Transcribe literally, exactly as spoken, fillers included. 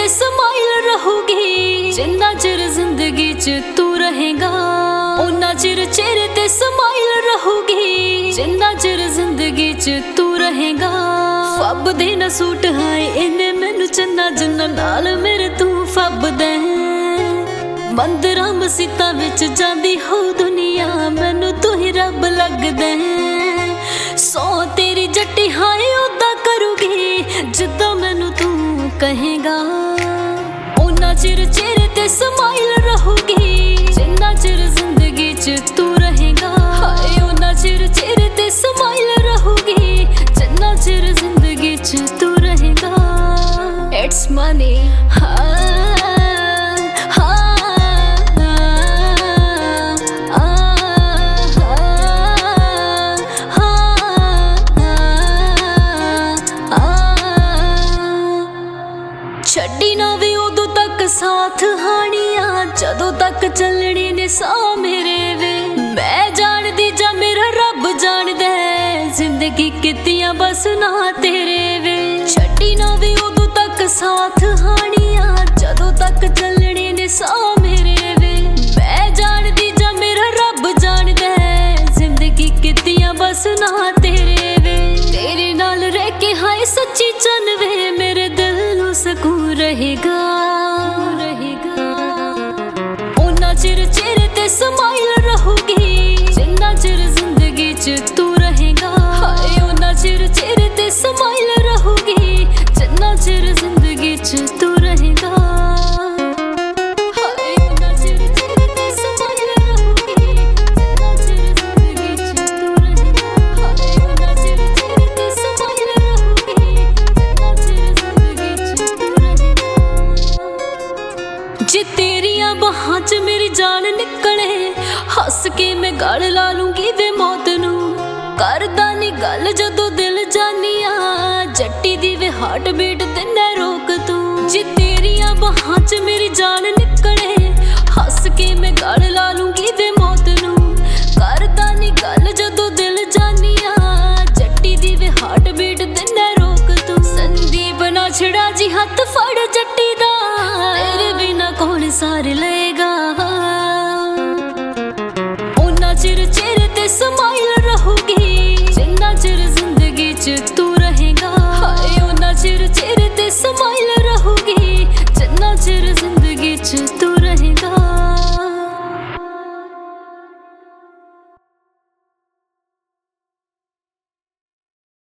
ਤੇ ਸਮਾਈਲ ਰਹੂਗੀ। ਜਿੰਨਾ ਚਿਰ ਜ਼ਿੰਦਗੀ ਚ ਤੂੰ ਰਹੇਗਾ ਉਨਾ ਚਿਰ ਚਿਹਰੇ ਤੇ ਸਮਾਈਲ ਰਹੂਗੀ। ਜਿੰਨਾ ਚਿਰ ਜ਼ਿੰਦਗੀ ਚ ਤੂੰ ਰਹੇਗਾ ਫੱਬਦੇ ਨਾ ਸੂਟ ਹਾਏ ਇਹਨੇ ਮੈਨੂੰ ਚੰਨਾ ਜਿੰਨਾ ਨਾਲ ਮੇਰੇ ਤੂੰ ਫੱਬਦਾ। ਮੰਦਰਾਂ ਮਸੀਤਾਂ ਵਿੱਚ ਜਾਂਦੀ ਹੋ ਦੁਨੀਆ ਮੈਨੂੰ ਤੂੰ ਹੀ ਰੱਬ ਲੱਗਦਾ। ਸੌ ਤੇਰੀ ਜੱਟੀ ਹਾਏ ਉਦਾਂ ਕਰੂਗੀ ਜਿੱਦਾਂ ਮੈਨੂੰ ਤੂੰ ਕਹੇਗਾ। ਉਨਾ ਚਿਰ ਚਿਹਰੇ ਤੇ ਸਮਾਈਲ ਰਹੂਗੀ। ਜਿੰਨਾ ਚਿਰ ਜ਼ਿੰਦਗੀ ਚ ਤੂੰ ਰਹੇਗਾ ਹਾਏ ਉਨਾ ਚਿਰ ਚਿਹਰੇ ਤੇ ਸਮਾਈਲ ਰਹੂਗੀ। ਜਿੰਨਾ ਚਿਰ ਜ਼ਿੰਦਗੀ ਚ ਤੂੰ ਰਹੇਗਾ। ਇਟਸ ਮਨੀ ਛੱਡੀ ਨਾ ਵੀ ਉਦੋਂ ਤੱਕ ਸਾਥ ਹਾਣੀਆਂ ਜਦੋਂ ਤੱਕ ਚੱਲਣੀ ਨੇ ਸਾਹ ਮੇਰੇ ਵੇ। ਮੈਂ ਜਾਣਦੀ ਜਾਂ ਮੇਰਾ ਰੱਬ ਜਾਣਦਾ ਜ਼ਿੰਦਗੀ ਕੀਤੀਆਂ ਬਸ ਨਾ ਤੇਰੇ ਵੇ। ਛੱਡੀ ਨਾ ਵੀ ਉਦੋਂ ਤੱਕ ਸਾਥ ਹਾਣੀਆਂ ਜਦੋਂ ਤੱਕ ਚੱਲਣੀ ਨੇ ਸਾਹ ਮੇਰੇ ਵੇ। ਮੈਂ ਜਾਣਦੀ ਜਾਂ ਮੇਰਾ ਰੱਬ ਜਾਣਦਾ ਜ਼ਿੰਦਗੀ ਕੀਤੀਆਂ ਬਸ ਨਾ ਤੇਰੇ ਵੇ। ਤੇਰੇ ਨਾਲ ਰਹਿ ਕੇ ਹਾਏ ਸੱਚੀ ਚੰਨ ਵੇ ਮੇਰੇ ਦਿਲ ਨੂੰ ਸਕੂਨ ਰਹੇਗਾ ਰਹੇਗਾ। ਉਨਾ ਚਿਰ ਚਿਹਰੇ ਤੇ ਸਮਾਈਲ ਰਹੂਗੀ। ਜਿੰਨਾ ਚਿਰ ਜ਼ਿੰਦਗੀ ਚ ਤੂੰ ਰਹੇਗਾ ਹਾਏ ਉਨਾ ਚਿਰ ਚਿਹਰੇ ਤੇ ਸਮਾਈਲ ਰਹੂਗੀ। ਜਿੰਨਾ ਚਿਰ ਜ਼ਿੰਦਗੀ ਚ ਤੂੰ ਰਹੇਗਾ ਹਾਏ ਉਨਾ ਚਿਰ ਚਿਹਰੇ ਤੇ ਸਮਾਈਲ ਰਹੂਗੀ। ਜਿੰਨਾ ਚਿਰ ਜ਼ਿੰਦਗੀ ਚ ਤੂੰ ਰਹੇਗਾ ਹਾਏ ਉਨਾ ਚਿਰ ਚਿਹਰੇ ਤੇ ਸਮਾਈਲ ਰਹੂਗੀ। ਜਿੰਨਾ ਚਿਰ ਜ਼ਿੰਦਗੀ ਚ ਤੂੰ ਰਹੇਗਾ। ਜੇ ਤੇਰੀਆਂ ਬਾਹਾਂ ਚ ਮੇਰੀ ਜਾਨ ਨਿਕਲੇ ਹੱਸ ਕੇ ਮੈਂ ਗਲ ਲਾ ਲੂੰਗੀ ਵੇ ਮੌਤ ਨੂੰ। ਕਰਦਾ ਨੀ ਗੱਲ ਜਦੋਂ ਦਿਲ ਜਾਨੀਆਂ ਜੱਟੀ ਦੀ ਵੇ ਹਾਰਟ ਬੀਟ ਦਿੰਦਾ ਰੋਕ ਤੂੰ। ਜੇ ਤੇਰੀਆਂ ਬਾਹਾਂ ਚ ਮੇਰੀ ਜਾਨ ਨਿਕਲੇ ਹੱਸ ਕੇ ਮੈਂ ਗਲ ਲਾ ਲੂੰਗੀ ਵੇ ਮੌਤ ਨੂੰ। ਕਰਦਾ ਨੀ ਗੱਲ ਜਦੋਂ ਦਿਲ ਜਾਨੀਆਂ ਜੱਟੀ ਦੀ ਵੇ ਹਾਰਟ ਬੀਟ ਦਿੰਦਾ ਰੋਕ ਤੂੰ। ਸੰਦੀਪ ਨਾ ਛੜਾ ਜੀ ਹੱਥ ਫੜ ਜੱਟੀ ਦਾ ਤੇਰੇ ਬਿਨਾ ਕੌਣ ਸਾਰ ਲਏਗਾ। ਉਨਾ ਚਿਰ ਚਿਹਰੇ ਤੇ ਸਮਾਈਲ ਰਹੂਗੀ। ਜਿੰਨਾ ਚਿਰ ਜ਼ਿੰਦਗੀ ਚ ਤੂੰ ਰਹੇਗਾ ਹਾਏ ਉਨਾ ਚਿਰ ਚਿਹਰੇ ਤੇ ਸਮਾਈਲ